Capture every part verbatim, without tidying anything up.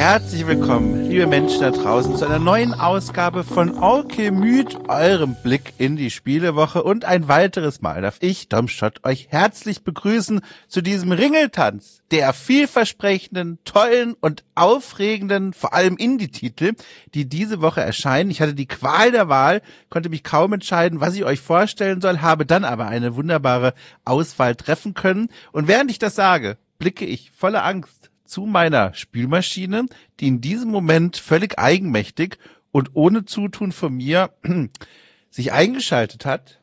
Herzlich willkommen, liebe Menschen da draußen, zu einer neuen Ausgabe von Alchemyt, eurem Blick in die Spielewoche. Und ein weiteres Mal darf ich, Domschott, euch herzlich begrüßen zu diesem Ringeltanz der vielversprechenden, tollen und aufregenden, vor allem Indie-Titel, die diese Woche erscheinen. Ich hatte die Qual der Wahl, konnte mich kaum entscheiden, was ich euch vorstellen soll, habe dann aber eine wunderbare Auswahl treffen können. Und während ich das sage, blicke ich voller Angst zu meiner Spülmaschine, die in diesem Moment völlig eigenmächtig und ohne Zutun von mir sich eingeschaltet hat.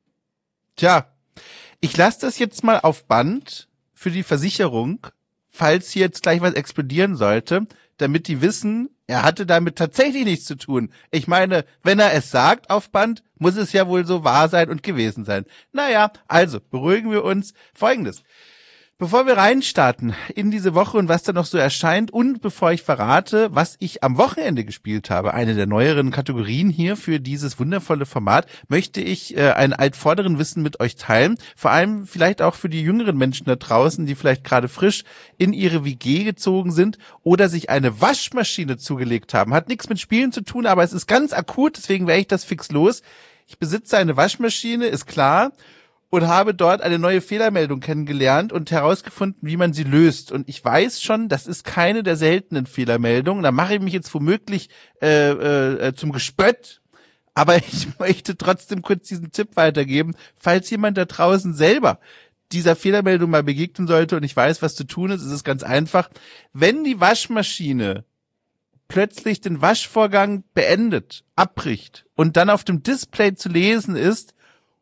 Tja, ich lasse das jetzt mal auf Band für die Versicherung, falls hier jetzt gleich was explodieren sollte, damit die wissen, er hatte damit tatsächlich nichts zu tun. Ich meine, wenn er es sagt auf Band, muss es ja wohl so wahr sein und gewesen sein. Naja, also beruhigen wir uns. Folgendes. Bevor wir reinstarten in diese Woche und was da noch so erscheint und bevor ich verrate, was ich am Wochenende gespielt habe, eine der neueren Kategorien hier für dieses wundervolle Format, möchte ich äh, einen altvorderen Wissen mit euch teilen. Vor allem vielleicht auch für die jüngeren Menschen da draußen, die vielleicht gerade frisch in ihre W G gezogen sind oder sich eine Waschmaschine zugelegt haben. Hat nichts mit Spielen zu tun, aber es ist ganz akut, deswegen werde ich das fix los. Ich besitze eine Waschmaschine, ist klar. Und habe dort eine neue Fehlermeldung kennengelernt und herausgefunden, wie man sie löst. Und ich weiß schon, das ist keine der seltenen Fehlermeldungen. Da mache ich mich jetzt womöglich äh, äh, zum Gespött. Aber ich möchte trotzdem kurz diesen Tipp weitergeben, falls jemand da draußen selber dieser Fehlermeldung mal begegnen sollte und ich weiß, was zu tun ist, ist es ganz einfach. Wenn die Waschmaschine plötzlich den Waschvorgang beendet, abbricht und dann auf dem Display zu lesen ist,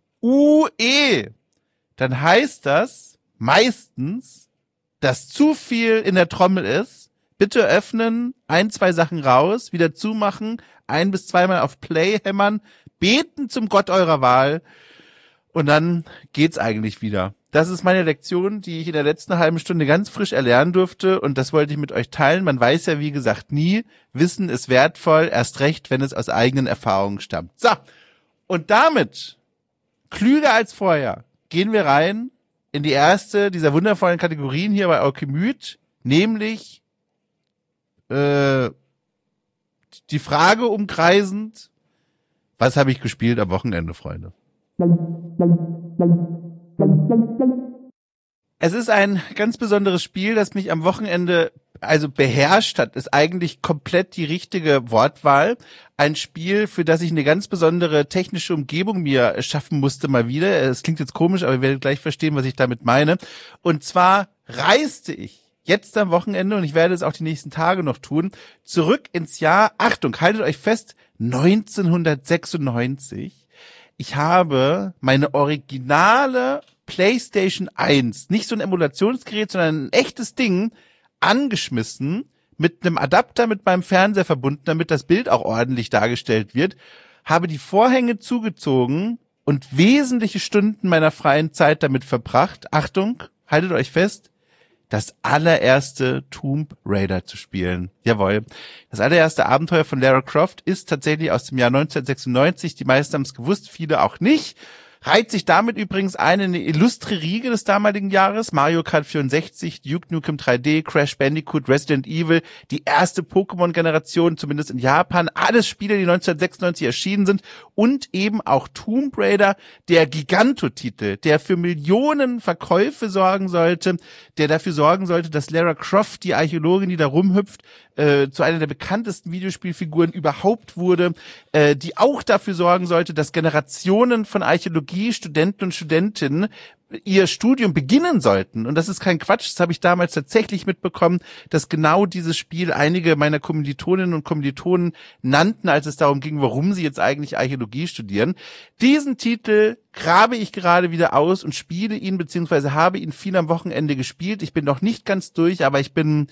U E, dann heißt das meistens, dass zu viel in der Trommel ist. Bitte öffnen, ein, zwei Sachen raus, wieder zumachen, ein bis zweimal auf Play hämmern, beten zum Gott eurer Wahl und dann geht's eigentlich wieder. Das ist meine Lektion, die ich in der letzten halben Stunde ganz frisch erlernen durfte und das wollte ich mit euch teilen. Man weiß ja, wie gesagt, nie. Wissen ist wertvoll, erst recht, wenn es aus eigenen Erfahrungen stammt. So, und damit klüger als vorher gehen wir rein in die erste dieser wundervollen Kategorien hier bei Alchemyt, nämlich äh, die Frage umkreisend, was habe ich gespielt am Wochenende, Freunde? Es ist ein ganz besonderes Spiel, das mich am Wochenende also beherrscht hat, ist eigentlich komplett die richtige Wortwahl. Ein Spiel, für das ich eine ganz besondere technische Umgebung mir schaffen musste mal wieder. Es klingt jetzt komisch, aber ihr werdet gleich verstehen, was ich damit meine. Und zwar reiste ich jetzt am Wochenende, und ich werde es auch die nächsten Tage noch tun, zurück ins Jahr, Achtung, haltet euch fest, neunzehnhundertsechsundneunzig. Ich habe meine originale PlayStation eins, nicht so ein Emulationsgerät, sondern ein echtes Ding, angeschmissen, mit einem Adapter mit meinem Fernseher verbunden, damit das Bild auch ordentlich dargestellt wird, habe die Vorhänge zugezogen und wesentliche Stunden meiner freien Zeit damit verbracht, Achtung, haltet euch fest, das allererste Tomb Raider zu spielen. Jawohl. Das allererste Abenteuer von Lara Croft ist tatsächlich aus dem Jahr neunzehnhundertsechsundneunzig. Die meisten haben es gewusst, viele auch nicht. Reiht sich damit übrigens ein in eine illustre Riege des damaligen Jahres. Mario Kart vierundsechzig, Duke Nukem drei D, Crash Bandicoot, Resident Evil, die erste Pokémon-Generation, zumindest in Japan. Alles Spiele, die neunzehnhundertsechsundneunzig erschienen sind. Und eben auch Tomb Raider, der Gigantotitel, der für Millionen Verkäufe sorgen sollte, der dafür sorgen sollte, dass Lara Croft, die Archäologin, die da rumhüpft, äh, zu einer der bekanntesten Videospielfiguren überhaupt wurde, äh, die auch dafür sorgen sollte, dass Generationen von Archäologie-Studenten und Studentinnen ihr Studium beginnen sollten. Und das ist kein Quatsch, das habe ich damals tatsächlich mitbekommen, dass genau dieses Spiel einige meiner Kommilitoninnen und Kommilitonen nannten, als es darum ging, warum sie jetzt eigentlich Archäologie studieren. Diesen Titel grabe ich gerade wieder aus und spiele ihn, beziehungsweise habe ihn viel am Wochenende gespielt. Ich bin noch nicht ganz durch, aber ich bin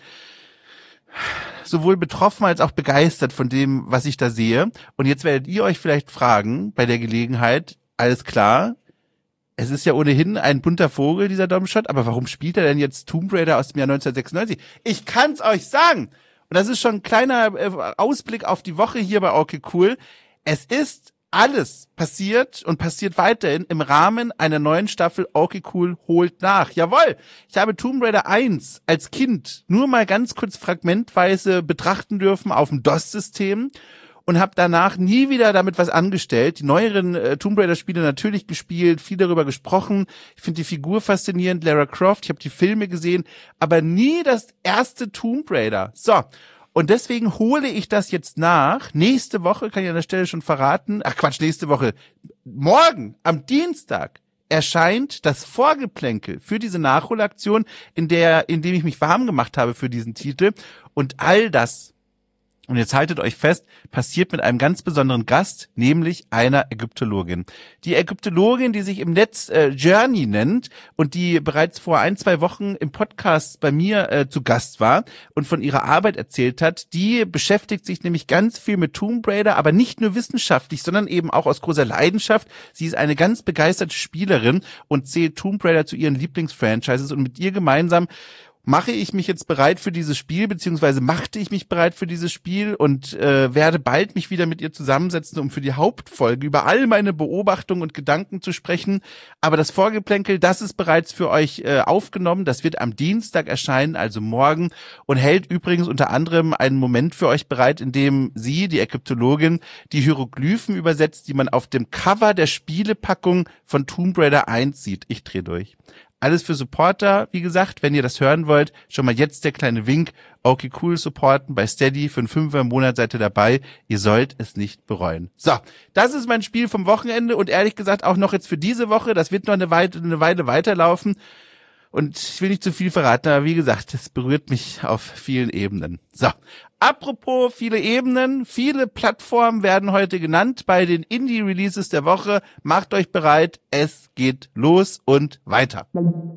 sowohl betroffen als auch begeistert von dem, was ich da sehe. Und jetzt werdet ihr euch vielleicht fragen, bei der Gelegenheit, alles klar, es ist ja ohnehin ein bunter Vogel, dieser Domshot, aber warum spielt er denn jetzt Tomb Raider aus dem Jahr neunzehnhundertsechsundneunzig? Ich kann's euch sagen! Und das ist schon ein kleiner Ausblick auf die Woche hier bei Okay Cool. Es ist alles passiert und passiert weiterhin im Rahmen einer neuen Staffel Okay Cool holt nach. Jawohl, ich habe Tomb Raider eins als Kind nur mal ganz kurz fragmentweise betrachten dürfen auf dem DOS-System und habe danach nie wieder damit was angestellt. Die neueren äh, Tomb Raider-Spiele natürlich gespielt, viel darüber gesprochen. Ich finde die Figur faszinierend, Lara Croft, ich habe die Filme gesehen, aber nie das erste Tomb Raider. So. Und deswegen hole ich das jetzt nach. Nächste Woche, kann ich an der Stelle schon verraten, ach Quatsch, nächste Woche, morgen, am Dienstag, erscheint das Vorgeplänkel für diese Nachholaktion, in der, in dem ich mich warm gemacht habe für diesen Titel. Und all das, und jetzt haltet euch fest, passiert mit einem ganz besonderen Gast, nämlich einer Ägyptologin. Die Ägyptologin, die sich im Netz äh, Journey nennt und die bereits vor ein, zwei Wochen im Podcast bei mir äh, zu Gast war und von ihrer Arbeit erzählt hat, die beschäftigt sich nämlich ganz viel mit Tomb Raider, aber nicht nur wissenschaftlich, sondern eben auch aus großer Leidenschaft. Sie ist eine ganz begeisterte Spielerin und zählt Tomb Raider zu ihren Lieblingsfranchises und mit ihr gemeinsam mache ich mich jetzt bereit für dieses Spiel, beziehungsweise machte ich mich bereit für dieses Spiel und äh, werde bald mich wieder mit ihr zusammensetzen, um für die Hauptfolge über all meine Beobachtungen und Gedanken zu sprechen. Aber das Vorgeplänkel, das ist bereits für euch äh, aufgenommen. Das wird am Dienstag erscheinen, also morgen, und hält übrigens unter anderem einen Moment für euch bereit, in dem sie, die Ägyptologin, die Hieroglyphen übersetzt, die man auf dem Cover der Spielepackung von Tomb Raider eins sieht. Ich drehe durch. Alles für Supporter, wie gesagt, wenn ihr das hören wollt, schon mal jetzt der kleine Wink, Okay Cool supporten bei Steady, für einen Fünfer im Monat seid ihr dabei, ihr sollt es nicht bereuen. So, das ist mein Spiel vom Wochenende und ehrlich gesagt auch noch jetzt für diese Woche, das wird noch eine Weile, eine Weile weiterlaufen und ich will nicht zu viel verraten, aber wie gesagt, es berührt mich auf vielen Ebenen. So, apropos viele Ebenen, viele Plattformen werden heute genannt bei den Indie-Releases der Woche. Macht euch bereit, es geht los und weiter.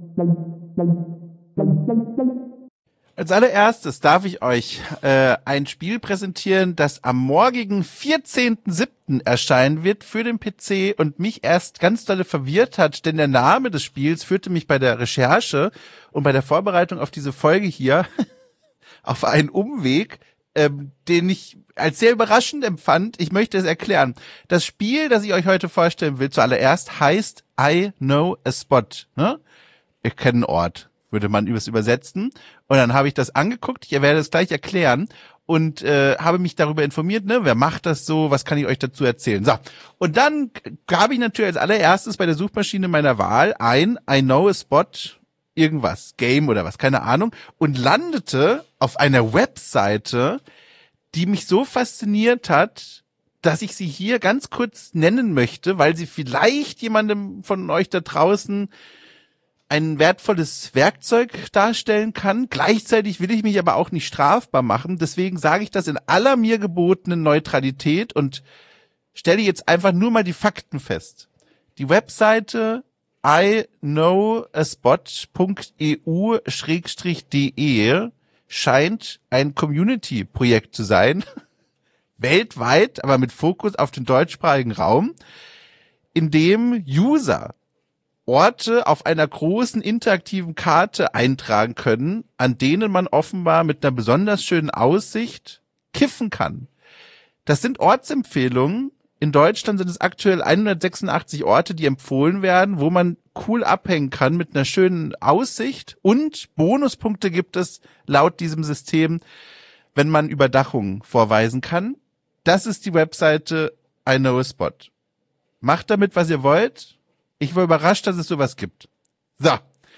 Als allererstes darf ich euch äh, ein Spiel präsentieren, das am morgigen vierzehnten siebten erscheinen wird für den P C und mich erst ganz dolle verwirrt hat, denn der Name des Spiels führte mich bei der Recherche und bei der Vorbereitung auf diese Folge hier auf einen Umweg, ähm, den ich als sehr überraschend empfand. Ich möchte es erklären. Das Spiel, das ich euch heute vorstellen will, zuallererst heißt I Know a Spot. Ne? Ich kenne einen Ort, würde man übers übersetzen. Und dann habe ich das angeguckt. Ich werde es gleich erklären und äh, habe mich darüber informiert, ne, wer macht das so, was kann ich euch dazu erzählen. So, und dann gab ich natürlich als allererstes bei der Suchmaschine meiner Wahl ein I Know a Spot irgendwas, Game oder was, keine Ahnung, und landete auf einer Webseite, die mich so fasziniert hat, dass ich sie hier ganz kurz nennen möchte, weil sie vielleicht jemandem von euch da draußen ein wertvolles Werkzeug darstellen kann. Gleichzeitig will ich mich aber auch nicht strafbar machen. Deswegen sage ich das in aller mir gebotenen Neutralität und stelle jetzt einfach nur mal die Fakten fest. Die Webseite I know a spot punkt e u schrägstrich d e scheint ein Community-Projekt zu sein, weltweit, aber mit Fokus auf den deutschsprachigen Raum, in dem User Orte auf einer großen interaktiven Karte eintragen können, an denen man offenbar mit einer besonders schönen Aussicht kiffen kann. Das sind Ortsempfehlungen. In Deutschland sind es aktuell hundertsechsundachtzig Orte, die empfohlen werden, wo man cool abhängen kann mit einer schönen Aussicht, und Bonuspunkte gibt es laut diesem System, wenn man Überdachung vorweisen kann. Das ist die Webseite I Know a Spot. Macht damit, was ihr wollt. Ich war überrascht, dass es sowas gibt. So.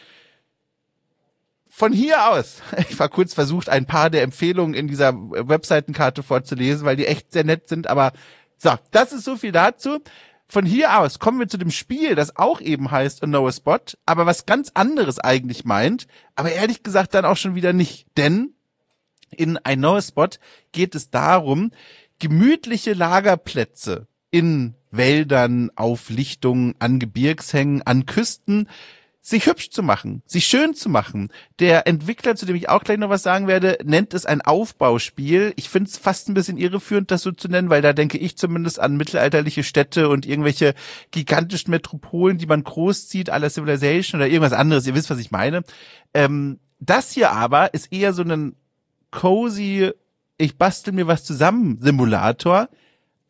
Von hier aus, ich war kurz versucht, ein paar der Empfehlungen in dieser Webseitenkarte vorzulesen, weil die echt sehr nett sind, aber so, das ist so viel dazu. Von hier aus kommen wir zu dem Spiel, das auch eben heißt I Know a Spot, aber was ganz anderes eigentlich meint, aber ehrlich gesagt dann auch schon wieder nicht. Denn in I Know a Spot geht es darum, gemütliche Lagerplätze in Wäldern, auf Lichtungen, an Gebirgshängen, an Küsten, sich hübsch zu machen, sich schön zu machen. Der Entwickler, zu dem ich auch gleich noch was sagen werde, nennt es ein Aufbauspiel. Ich finde es fast ein bisschen irreführend, das so zu nennen, weil da denke ich zumindest an mittelalterliche Städte und irgendwelche gigantischen Metropolen, die man großzieht, à la Civilization oder irgendwas anderes. Ihr wisst, was ich meine. Ähm, das hier aber ist eher so ein cozy, ich bastel mir was zusammen Simulator,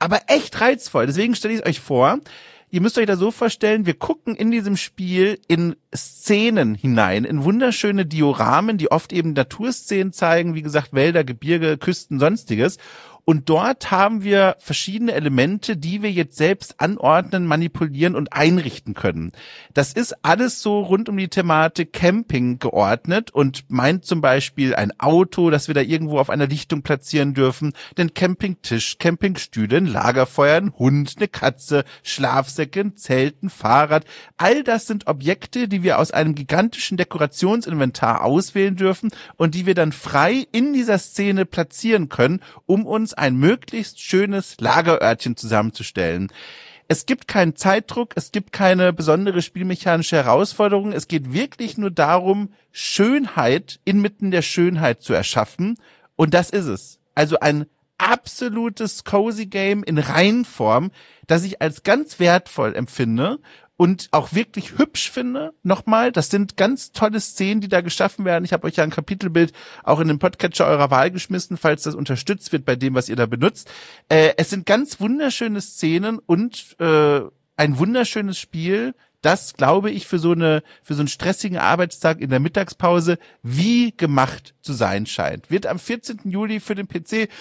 aber echt reizvoll. Deswegen stelle ich es euch vor. Ihr müsst euch das so vorstellen, wir gucken in diesem Spiel in Szenen hinein, in wunderschöne Dioramen, die oft eben Naturszenen zeigen, wie gesagt, Wälder, Gebirge, Küsten, sonstiges. Und dort haben wir verschiedene Elemente, die wir jetzt selbst anordnen, manipulieren und einrichten können. Das ist alles so rund um die Thematik Camping geordnet und meint zum Beispiel ein Auto, das wir da irgendwo auf einer Lichtung platzieren dürfen, den Campingtisch, Campingstühle, ein Lagerfeuer, ein Hund, eine Katze, Schlafsäcke, ein Zelt, ein Fahrrad. All das sind Objekte, die wir aus einem gigantischen Dekorationsinventar auswählen dürfen und die wir dann frei in dieser Szene platzieren können, um uns ein möglichst schönes Lagerörtchen zusammenzustellen. Es gibt keinen Zeitdruck, es gibt keine besondere spielmechanische Herausforderung, es geht wirklich nur darum, Schönheit inmitten der Schönheit zu erschaffen und das ist es. Also ein absolutes Cozy Game in Reihenform, das ich als ganz wertvoll empfinde und auch wirklich hübsch finde. Nochmal, das sind ganz tolle Szenen, die da geschaffen werden. Ich habe euch ja ein Kapitelbild auch in den Podcatcher eurer Wahl geschmissen, falls das unterstützt wird bei dem, was ihr da benutzt. Äh, es sind ganz wunderschöne Szenen und äh, ein wunderschönes Spiel, das, glaube ich, für so eine für so einen stressigen Arbeitstag in der Mittagspause wie gemacht zu sein scheint. Wird am vierzehnten Juli für den P C...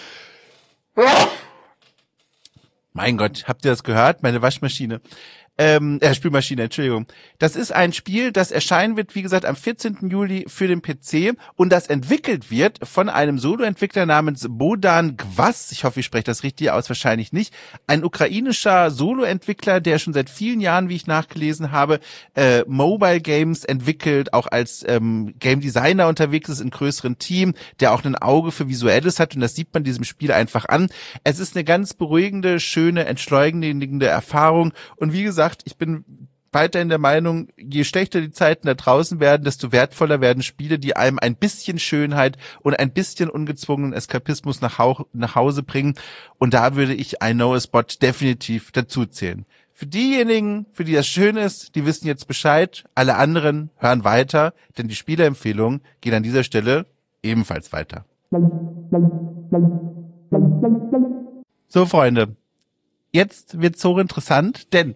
Mein Gott, habt ihr das gehört? Meine Waschmaschine. Ähm, äh, Spülmaschine, Entschuldigung. Das ist ein Spiel, das erscheinen wird, wie gesagt, am vierzehnten Juli für den P C und das entwickelt wird von einem Solo-Entwickler namens Bohdan Gwas. Ich hoffe, ich spreche das richtig aus, wahrscheinlich nicht. Ein ukrainischer Solo-Entwickler, der schon seit vielen Jahren, wie ich nachgelesen habe, äh, Mobile Games entwickelt, auch als ähm, Game Designer unterwegs ist in größeren Team, der auch ein Auge für Visuelles hat und das sieht man diesem Spiel einfach an. Es ist eine ganz beruhigende, schöne, entschleunigende Erfahrung und wie gesagt, ich bin weiterhin der Meinung, je schlechter die Zeiten da draußen werden, desto wertvoller werden Spiele, die einem ein bisschen Schönheit und ein bisschen ungezwungenen Eskapismus nach, Hau- nach Hause bringen. Und da würde ich I Know a Spot definitiv dazu zählen. Für diejenigen, für die das schön ist, die wissen jetzt Bescheid. Alle anderen hören weiter, denn die Spieleempfehlungen gehen an dieser Stelle ebenfalls weiter. So, Freunde. Jetzt wird's hochinteressant, denn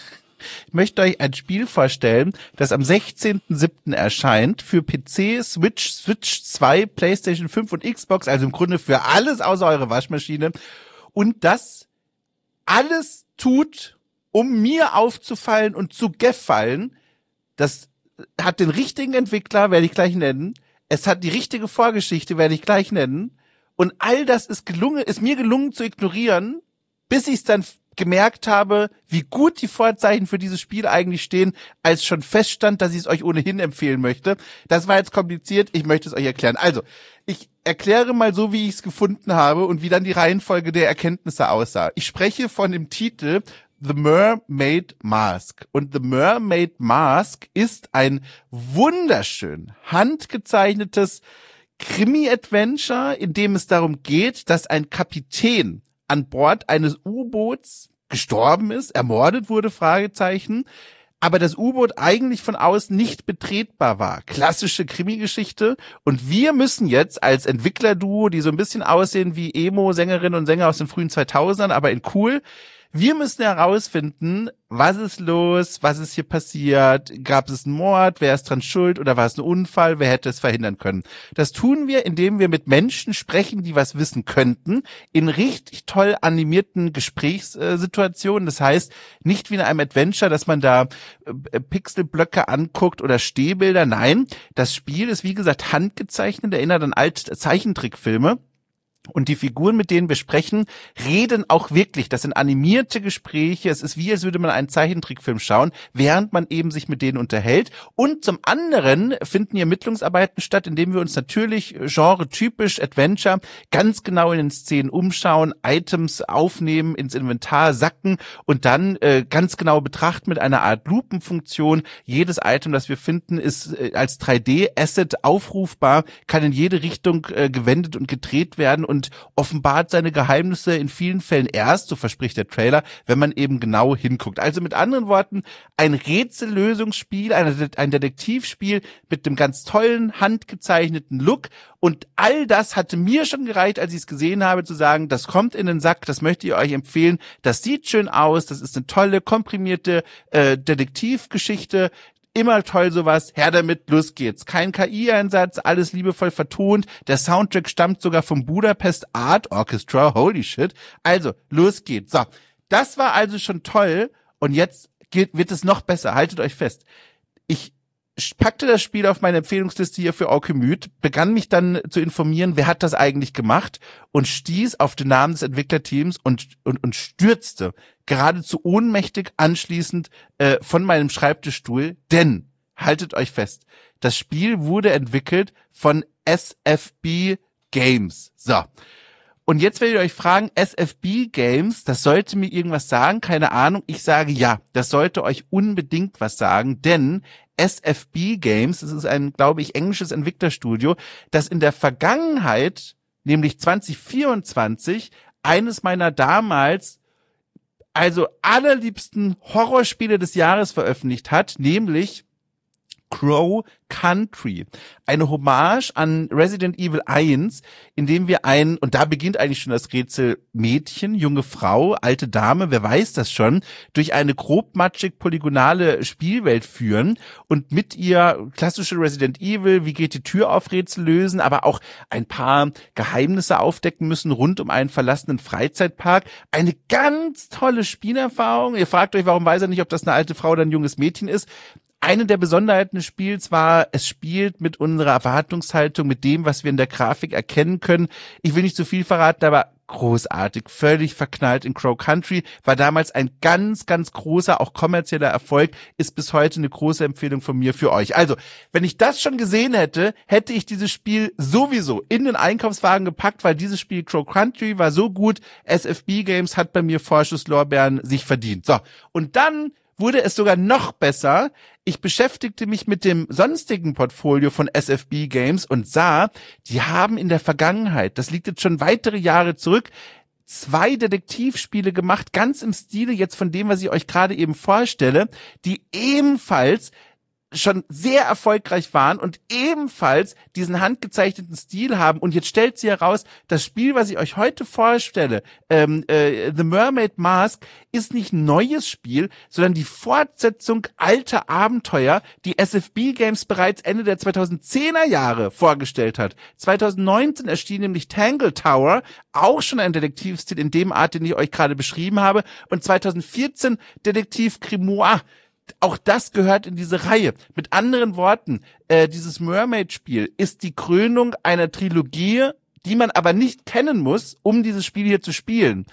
ich möchte euch ein Spiel vorstellen, das am sechzehnten siebten erscheint für P C, Switch, Switch zwei, PlayStation fünf und Xbox, also im Grunde für alles außer eure Waschmaschine und das alles tut, um mir aufzufallen und zu gefallen. Das hat den richtigen Entwickler, werde ich gleich nennen. Es hat die richtige Vorgeschichte, werde ich gleich nennen. Und all das ist gelungen, ist mir gelungen zu ignorieren, bis ich es dann gemerkt habe, wie gut die Vorzeichen für dieses Spiel eigentlich stehen, als schon feststand, dass ich es euch ohnehin empfehlen möchte. Das war jetzt kompliziert, ich möchte es euch erklären. Also, ich erkläre mal so, wie ich es gefunden habe und wie dann die Reihenfolge der Erkenntnisse aussah. Ich spreche von dem Titel The Mermaid Mask. Und The Mermaid Mask ist ein wunderschön handgezeichnetes Krimi-Adventure, in dem es darum geht, dass ein Kapitän an Bord eines U-Boots gestorben ist, ermordet wurde, Fragezeichen, aber das U-Boot eigentlich von außen nicht betretbar war. Klassische Krimi-Geschichte. Und wir müssen jetzt als Entwicklerduo, die so ein bisschen aussehen wie Emo-Sängerinnen und Sänger aus den frühen zweitausendern, aber in cool, wir müssen herausfinden, was ist los, was ist hier passiert, gab es einen Mord, wer ist dran schuld oder war es ein Unfall, wer hätte es verhindern können. Das tun wir, indem wir mit Menschen sprechen, die was wissen könnten, in richtig toll animierten Gesprächssituationen. Das heißt, nicht wie in einem Adventure, dass man da Pixelblöcke anguckt oder Stehbilder. Nein, das Spiel ist wie gesagt handgezeichnet, erinnert an alte Zeichentrickfilme. Und die Figuren, mit denen wir sprechen, reden auch wirklich. Das sind animierte Gespräche. Es ist wie, als würde man einen Zeichentrickfilm schauen, während man eben sich mit denen unterhält. Und zum anderen finden hier Ermittlungsarbeiten statt, indem wir uns natürlich genre-typisch Adventure ganz genau in den Szenen umschauen, Items aufnehmen, ins Inventar sacken und dann äh, ganz genau betrachten mit einer Art Lupenfunktion. Jedes Item, das wir finden, ist äh, als drei D Asset aufrufbar, kann in jede Richtung äh, gewendet und gedreht werden. Und und offenbart seine Geheimnisse in vielen Fällen erst, so verspricht der Trailer, wenn man eben genau hinguckt. Also mit anderen Worten, ein Rätsellösungsspiel, ein, ein Detektivspiel mit einem ganz tollen, handgezeichneten Look, und all das hatte mir schon gereicht, als ich es gesehen habe, zu sagen, das kommt in den Sack, das möchte ich euch empfehlen, das sieht schön aus, das ist eine tolle, komprimierte äh, Detektivgeschichte, immer toll sowas, her damit, los geht's. Kein K I-Einsatz, alles liebevoll vertont, der Soundtrack stammt sogar vom Budapest Art Orchestra, holy shit. Also, los geht's. So, das war also schon toll, und jetzt geht, wird es noch besser, haltet euch fest. Ich packte das Spiel auf meine Empfehlungsliste hier für Orkemüt, begann mich dann zu informieren, wer hat das eigentlich gemacht, und stieß auf den Namen des Entwicklerteams und und, und stürzte geradezu ohnmächtig anschließend äh, von meinem Schreibtischstuhl, denn, haltet euch fest, das Spiel wurde entwickelt von S F B Games. So. Und jetzt werdet ihr euch fragen, S F B Games, das sollte mir irgendwas sagen? Keine Ahnung. Ich sage ja, das sollte euch unbedingt was sagen, denn S F B Games, das ist ein, glaube ich, englisches Entwicklerstudio, das in der Vergangenheit, nämlich zwanzig vierundzwanzig, eines meiner damals also allerliebsten Horrorspiele des Jahres veröffentlicht hat, nämlich Crow Country. Eine Hommage an Resident Evil eins, in dem wir ein, und da beginnt eigentlich schon das Rätsel, Mädchen, junge Frau, alte Dame, wer weiß das schon, durch eine grobmatschig polygonale Spielwelt führen und mit ihr klassische Resident Evil, wie geht die Tür auf Rätsel lösen, aber auch ein paar Geheimnisse aufdecken müssen rund um einen verlassenen Freizeitpark. Eine ganz tolle Spielerfahrung. Ihr fragt euch, warum weiß er nicht, ob das eine alte Frau oder ein junges Mädchen ist. Eine der Besonderheiten des Spiels war, es spielt mit unserer Erwartungshaltung, mit dem, was wir in der Grafik erkennen können. Ich will nicht zu viel verraten, aber großartig, völlig verknallt in Crow Country, war damals ein ganz, ganz großer, auch kommerzieller Erfolg, ist bis heute eine große Empfehlung von mir für euch. Also, wenn ich das schon gesehen hätte, hätte ich dieses Spiel sowieso in den Einkaufswagen gepackt, weil dieses Spiel Crow Country war so gut, S F B Games hat bei mir Vorschusslorbeeren sich verdient. So, und dann wurde es sogar noch besser. Ich beschäftigte mich mit dem sonstigen Portfolio von S F B Games und sah, die haben in der Vergangenheit, das liegt jetzt schon weitere Jahre zurück, zwei Detektivspiele gemacht, ganz im Stile jetzt von dem, was ich euch gerade eben vorstelle, die ebenfalls schon sehr erfolgreich waren und ebenfalls diesen handgezeichneten Stil haben. Und jetzt stellt sie heraus, das Spiel, was ich euch heute vorstelle, ähm, äh, The Mermaid Mask, ist nicht ein neues Spiel, sondern die Fortsetzung alter Abenteuer, die S F B Games bereits Ende der zweitausendzehner Jahre vorgestellt hat. zweitausendneunzehn erschien nämlich Tangle Tower, auch schon ein Detektivstil in dem Art, den ich euch gerade beschrieben habe. Und zweitausendvierzehn Detektiv Grimoire. Auch das gehört in diese Reihe. Mit anderen Worten, äh, dieses Mermaid-Spiel ist die Krönung einer Trilogie, die man aber nicht kennen muss, um dieses Spiel hier zu spielen.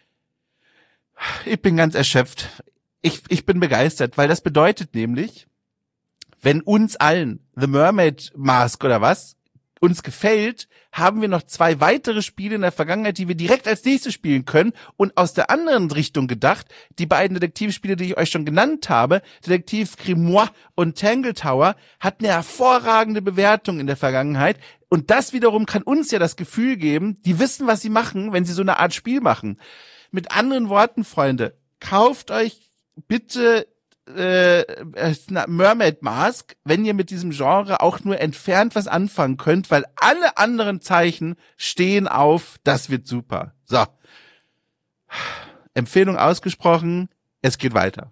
Ich bin ganz erschöpft. Ich, ich bin begeistert, weil das bedeutet nämlich, wenn uns allen The Mermaid Mask oder was uns gefällt, haben wir noch zwei weitere Spiele in der Vergangenheit, die wir direkt als nächstes spielen können. Und aus der anderen Richtung gedacht, die beiden Detektivspiele, die ich euch schon genannt habe, Detektiv Grimoire und Tangle Tower, hatten eine hervorragende Bewertung in der Vergangenheit. Und das wiederum kann uns ja das Gefühl geben, die wissen, was sie machen, wenn sie so eine Art Spiel machen. Mit anderen Worten, Freunde, kauft euch bitte Äh, Mermaid Mask, wenn ihr mit diesem Genre auch nur entfernt was anfangen könnt, weil alle anderen Zeichen stehen auf, das wird super. So. Empfehlung ausgesprochen, es geht weiter.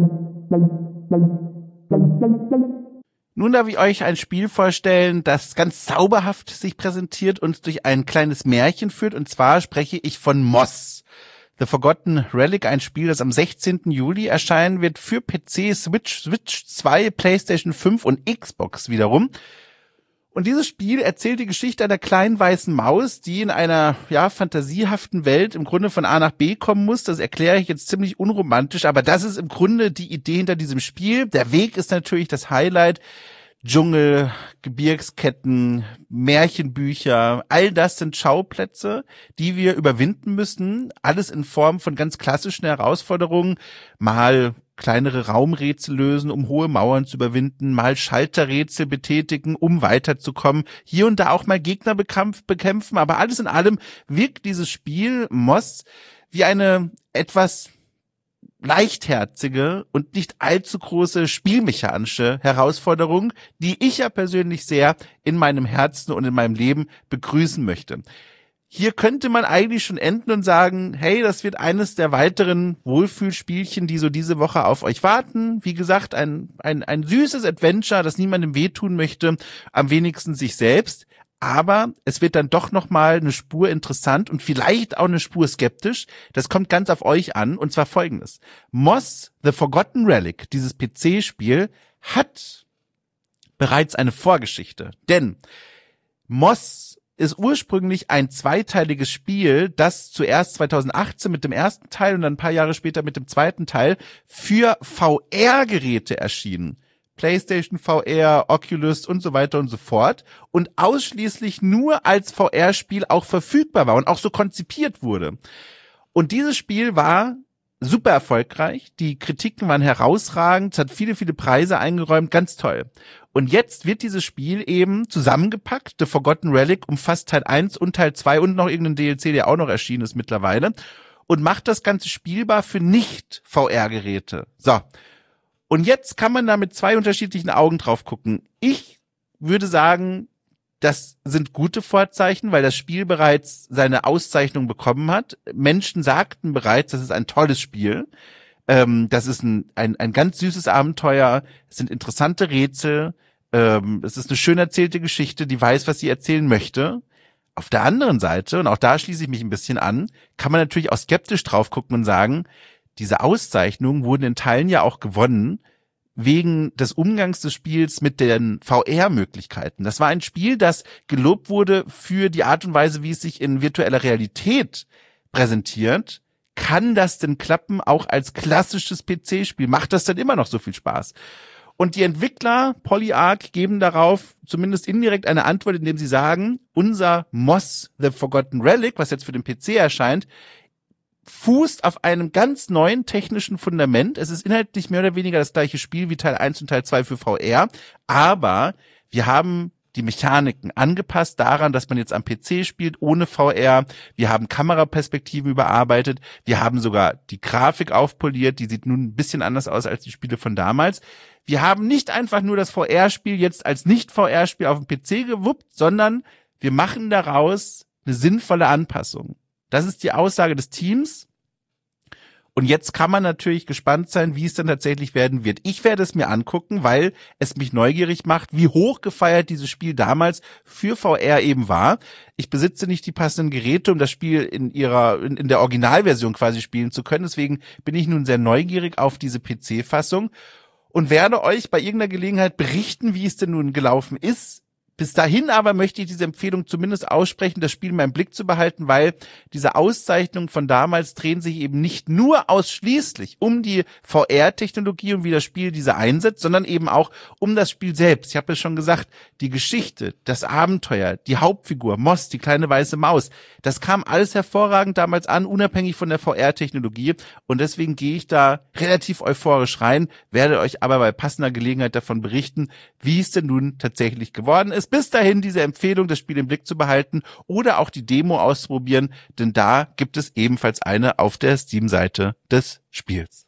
Nun darf ich euch ein Spiel vorstellen, das ganz zauberhaft sich präsentiert und durch ein kleines Märchen führt, und zwar spreche ich von Moss. The Forgotten Relic, ein Spiel, das am sechzehnten Juli erscheinen wird für P C, Switch, Switch zwei, PlayStation fünf und Xbox wiederum. Und dieses Spiel erzählt die Geschichte einer kleinen weißen Maus, die in einer, ja, fantasiehaften Welt im Grunde von A nach B kommen muss. Das erkläre ich jetzt ziemlich unromantisch, aber das ist im Grunde die Idee hinter diesem Spiel. Der Weg ist natürlich das Highlight. Dschungel, Gebirgsketten, Märchenbücher, all das sind Schauplätze, die wir überwinden müssen, alles in Form von ganz klassischen Herausforderungen, mal kleinere Raumrätsel lösen, um hohe Mauern zu überwinden, mal Schalterrätsel betätigen, um weiterzukommen, hier und da auch mal Gegner bekämpfen, aber alles in allem wirkt dieses Spiel Moss wie eine etwas leichtherzige und nicht allzu große spielmechanische Herausforderung, die ich ja persönlich sehr in meinem Herzen und in meinem Leben begrüßen möchte. Hier könnte man eigentlich schon enden und sagen, hey, das wird eines der weiteren Wohlfühlspielchen, die so diese Woche auf euch warten. Wie gesagt, ein, ein, ein süßes Adventure, das niemandem wehtun möchte, am wenigsten sich selbst. Aber es wird dann doch nochmal eine Spur interessant und vielleicht auch eine Spur skeptisch. Das kommt ganz auf euch an, und zwar Folgendes. Moss, The Forgotten Relic, dieses P C-Spiel, hat bereits eine Vorgeschichte. Denn Moss ist ursprünglich ein zweiteiliges Spiel, das zuerst zweitausendachtzehn mit dem ersten Teil und dann ein paar Jahre später mit dem zweiten Teil für V R-Geräte erschienen. PlayStation V R, Oculus und so weiter und so fort und ausschließlich nur als V R-Spiel auch verfügbar war und auch so konzipiert wurde. Und dieses Spiel war super erfolgreich, die Kritiken waren herausragend, es hat viele, viele Preise eingeräumt, ganz toll. Und jetzt wird dieses Spiel eben zusammengepackt, The Forgotten Relic umfasst Teil eins und Teil zwei und noch irgendeinen D L C, der auch noch erschienen ist mittlerweile und macht das Ganze spielbar für Nicht-V R-Geräte. So. Und jetzt kann man da mit zwei unterschiedlichen Augen drauf gucken. Ich würde sagen, das sind gute Vorzeichen, weil das Spiel bereits seine Auszeichnung bekommen hat. Menschen sagten bereits, das ist ein tolles Spiel. Ähm, das ist ein, ein, ein ganz süßes Abenteuer. Es sind interessante Rätsel. Ähm, es ist eine schön erzählte Geschichte, die weiß, was sie erzählen möchte. Auf der anderen Seite, und auch da schließe ich mich ein bisschen an, kann man natürlich auch skeptisch drauf gucken und sagen, diese Auszeichnungen wurden in Teilen ja auch gewonnen wegen des Umgangs des Spiels mit den V R-Möglichkeiten. Das war ein Spiel, das gelobt wurde für die Art und Weise, wie es sich in virtueller Realität präsentiert. Kann das denn klappen, auch als klassisches P C-Spiel? Macht das denn immer noch so viel Spaß? Und die Entwickler, Polyarc, geben darauf zumindest indirekt eine Antwort, indem sie sagen, unser Moss, The Forgotten Relic, was jetzt für den P C erscheint, fußt auf einem ganz neuen technischen Fundament. Es ist inhaltlich mehr oder weniger das gleiche Spiel wie Teil eins und Teil zwei für V R, aber wir haben die Mechaniken angepasst daran, dass man jetzt am P C spielt, ohne V R. Wir haben Kameraperspektiven überarbeitet. Wir haben sogar die Grafik aufpoliert. Die sieht nun ein bisschen anders aus als die Spiele von damals. Wir haben nicht einfach nur das V R-Spiel jetzt als Nicht-V R-Spiel auf dem P C gewuppt, sondern wir machen daraus eine sinnvolle Anpassung. Das ist die Aussage des Teams. Und jetzt kann man natürlich gespannt sein, wie es dann tatsächlich werden wird. Ich werde es mir angucken, weil es mich neugierig macht, wie hoch gefeiert dieses Spiel damals für V R eben war. Ich besitze nicht die passenden Geräte, um das Spiel in ihrer, in, in der Originalversion quasi spielen zu können. Deswegen bin ich nun sehr neugierig auf diese P C-Fassung und werde euch bei irgendeiner Gelegenheit berichten, wie es denn nun gelaufen ist. Bis dahin aber möchte ich diese Empfehlung zumindest aussprechen, das Spiel in meinem Blick zu behalten, weil diese Auszeichnungen von damals drehen sich eben nicht nur ausschließlich um die V R-Technologie und wie das Spiel diese einsetzt, sondern eben auch um das Spiel selbst. Ich habe es schon gesagt, die Geschichte, das Abenteuer, die Hauptfigur, Moss, die kleine weiße Maus, das kam alles hervorragend damals an, unabhängig von der V R-Technologie. Und deswegen gehe ich da relativ euphorisch rein, werde euch aber bei passender Gelegenheit davon berichten, wie es denn nun tatsächlich geworden ist. Bis dahin diese Empfehlung, das Spiel im Blick zu behalten oder auch die Demo auszuprobieren, denn da gibt es ebenfalls eine auf der Steam-Seite des Spiels.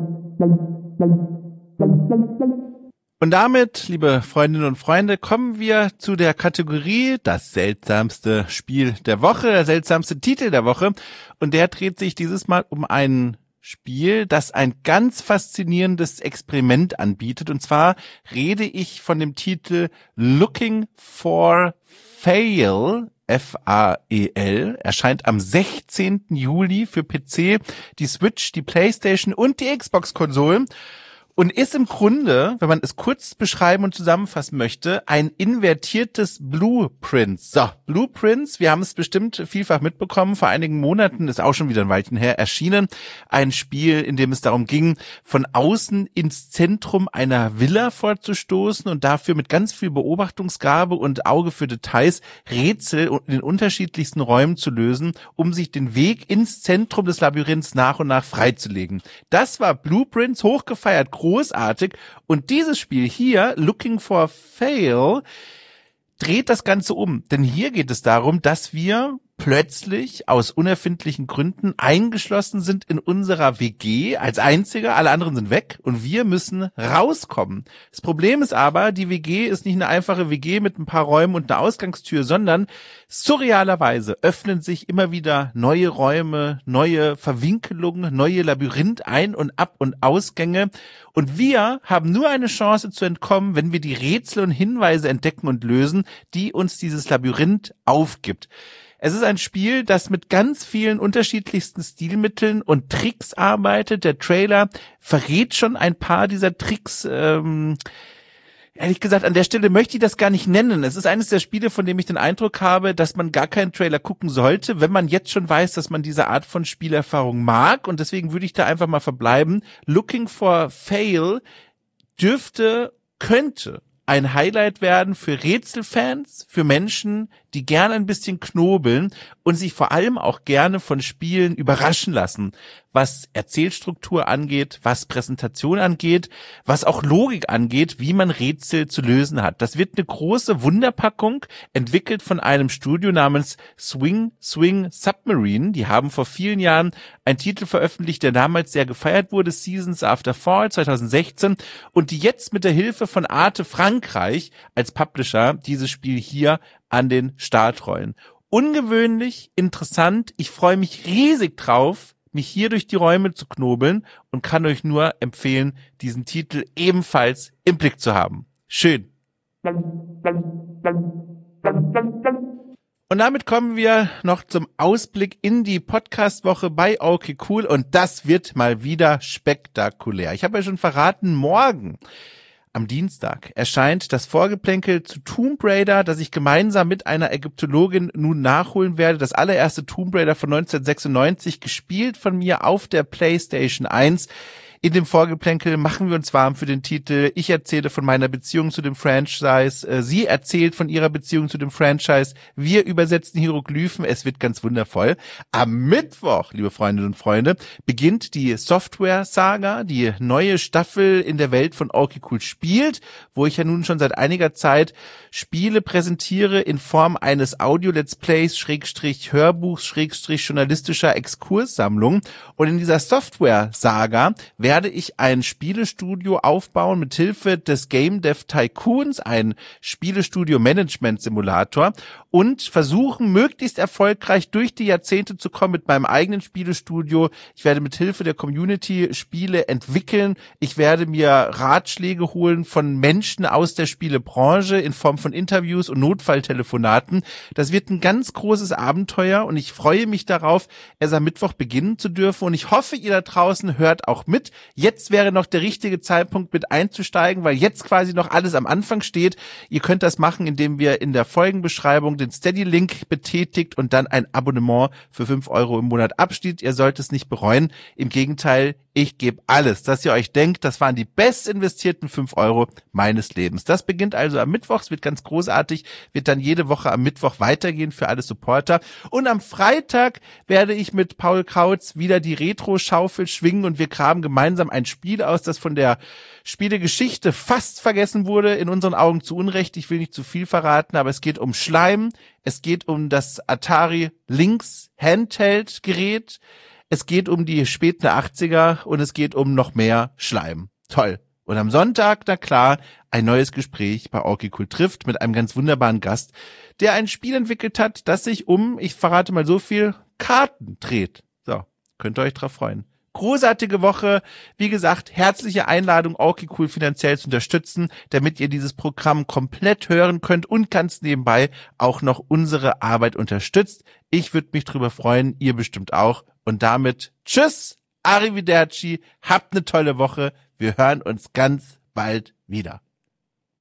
Und damit, liebe Freundinnen und Freunde, kommen wir zu der Kategorie das seltsamste Spiel der Woche, der seltsamste Titel der Woche. Und der dreht sich dieses Mal um einen Spiel, das ein ganz faszinierendes Experiment anbietet. Und zwar rede ich von dem Titel Looking for Fail, F A E L, erscheint am sechzehnten Juli für P C, die Switch, die PlayStation und die Xbox-Konsolen. Und ist im Grunde, wenn man es kurz beschreiben und zusammenfassen möchte, ein invertiertes Blueprints. So, Blueprints, wir haben es bestimmt vielfach mitbekommen, vor einigen Monaten, ist auch schon wieder ein Weilchen her, erschienen. Ein Spiel, in dem es darum ging, von außen ins Zentrum einer Villa vorzustoßen und dafür mit ganz viel Beobachtungsgabe und Auge für Details Rätsel in den unterschiedlichsten Räumen zu lösen, um sich den Weg ins Zentrum des Labyrinths nach und nach freizulegen. Das war Blueprints, hochgefeiert, großartig. Und dieses Spiel hier, Looking for Fail, dreht das Ganze um. Denn hier geht es darum, dass wir plötzlich aus unerfindlichen Gründen eingeschlossen sind in unserer W G als Einzige. Alle anderen sind weg und wir müssen rauskommen. Das Problem ist aber, die W G ist nicht eine einfache W G mit ein paar Räumen und einer Ausgangstür, sondern surrealerweise öffnen sich immer wieder neue Räume, neue Verwinkelungen, neue Labyrinth-Ein- und Ab- und Ausgänge. Und wir haben nur eine Chance zu entkommen, wenn wir die Rätsel und Hinweise entdecken und lösen, die uns dieses Labyrinth aufgibt. Es ist ein Spiel, das mit ganz vielen unterschiedlichsten Stilmitteln und Tricks arbeitet. Der Trailer verrät schon ein paar dieser Tricks. Ähm, ehrlich gesagt, an der Stelle möchte ich das gar nicht nennen. Es ist eines der Spiele, von dem ich den Eindruck habe, dass man gar keinen Trailer gucken sollte, wenn man jetzt schon weiß, dass man diese Art von Spielerfahrung mag. Und deswegen würde ich da einfach mal verbleiben. Looking for Fail dürfte, könnte ein Highlight werden für Rätselfans, für Menschen, die gerne ein bisschen knobeln und sich vor allem auch gerne von Spielen überraschen lassen, was Erzählstruktur angeht, was Präsentation angeht, was auch Logik angeht, wie man Rätsel zu lösen hat. Das wird eine große Wunderpackung, entwickelt von einem Studio namens Swing Swing Submarine. Die haben vor vielen Jahren einen Titel veröffentlicht, der damals sehr gefeiert wurde, Seasons After Fall zwanzig sechzehn, und die jetzt mit der Hilfe von Arte Frankreich als Publisher dieses Spiel hier an den Start rollen. Ungewöhnlich, interessant, ich freue mich riesig drauf, mich hier durch die Räume zu knobeln und kann euch nur empfehlen, diesen Titel ebenfalls im Blick zu haben. Schön. Und damit kommen wir noch zum Ausblick in die Podcast-Woche bei Okay Cool und das wird mal wieder spektakulär. Ich habe ja schon verraten, morgen am Dienstag erscheint das Vorgeplänkel zu Tomb Raider, das ich gemeinsam mit einer Ägyptologin nun nachholen werde. Das allererste Tomb Raider von neunzehnhundertsechsundneunzig, gespielt von mir auf der PlayStation eins. In dem Vorgeplänkel machen wir uns warm für den Titel. Ich erzähle von meiner Beziehung zu dem Franchise. Sie erzählt von ihrer Beziehung zu dem Franchise. Wir übersetzen Hieroglyphen. Es wird ganz wundervoll. Am Mittwoch, liebe Freundinnen und Freunde, beginnt die Software-Saga, die neue Staffel in der Welt von Okay Cool spielt, wo ich ja nun schon seit einiger Zeit Spiele präsentiere in Form eines Audio-Let's Plays, Schrägstrich Hörbuchs, Schrägstrich journalistischer Exkurssammlung. Und in dieser Software-Saga werde ich ein Spielestudio aufbauen mit Hilfe des Game Dev Tycoons, ein Spielestudio-Management-Simulator, und versuchen, möglichst erfolgreich durch die Jahrzehnte zu kommen mit meinem eigenen Spielestudio. Ich werde mit Hilfe der Community Spiele entwickeln. Ich werde mir Ratschläge holen von Menschen aus der Spielebranche in Form von Interviews und Notfalltelefonaten. Das wird ein ganz großes Abenteuer und ich freue mich darauf, es am Mittwoch beginnen zu dürfen, und ich hoffe, ihr da draußen hört auch mit. Jetzt wäre noch der richtige Zeitpunkt, mit einzusteigen, weil jetzt quasi noch alles am Anfang steht. Ihr könnt das machen, indem wir in der Folgenbeschreibung den Steady-Link betätigt und dann ein Abonnement für fünf Euro im Monat abschließt. Ihr sollt es nicht bereuen. Im Gegenteil, ich gebe alles, dass ihr euch denkt, das waren die best investierten fünf Euro meines Lebens. Das beginnt also am Mittwoch, es wird ganz großartig, wird dann jede Woche am Mittwoch weitergehen für alle Supporter. Und am Freitag werde ich mit Paul Kautz wieder die Retro-Schaufel schwingen und wir graben gemeinsam ein Spiel aus, das von der Spielegeschichte fast vergessen wurde, in unseren Augen zu Unrecht. Ich will nicht zu viel verraten, aber es geht um Schleim, es geht um das Atari Lynx Handheld-Gerät, es geht um die späten achtziger und es geht um noch mehr Schleim. Toll. Und am Sonntag, na klar, ein neues Gespräch bei Okay Cool trifft mit einem ganz wunderbaren Gast, der ein Spiel entwickelt hat, das sich um, ich verrate mal so viel, Karten dreht. So, könnt ihr euch drauf freuen. Großartige Woche. Wie gesagt, herzliche Einladung, Okay Cool finanziell zu unterstützen, damit ihr dieses Programm komplett hören könnt und ganz nebenbei auch noch unsere Arbeit unterstützt. Ich würde mich drüber freuen, ihr bestimmt auch. Und damit tschüss Arrivederci, habt eine tolle Woche. Wir hören uns ganz bald wieder.